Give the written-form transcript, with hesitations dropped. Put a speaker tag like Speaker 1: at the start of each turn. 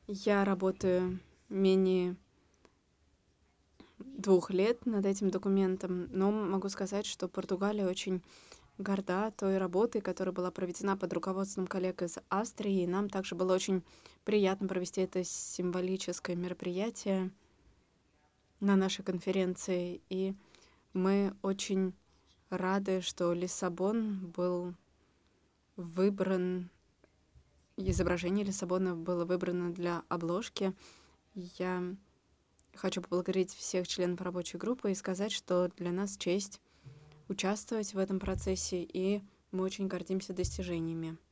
Speaker 1: Я работаю менее 2 лет над этим документом, но могу сказать, что Португалия очень горда той работой, которая была проведена под руководством коллег из Австрии. И нам также было очень приятно провести это символическое мероприятие на нашей конференции. И мы очень рады, что Лиссабон был выбран, изображение Лиссабона было выбрано для обложки. Я хочу поблагодарить всех членов рабочей группы и сказать, что для нас честь участвовать в этом процессе, и мы очень гордимся достижениями.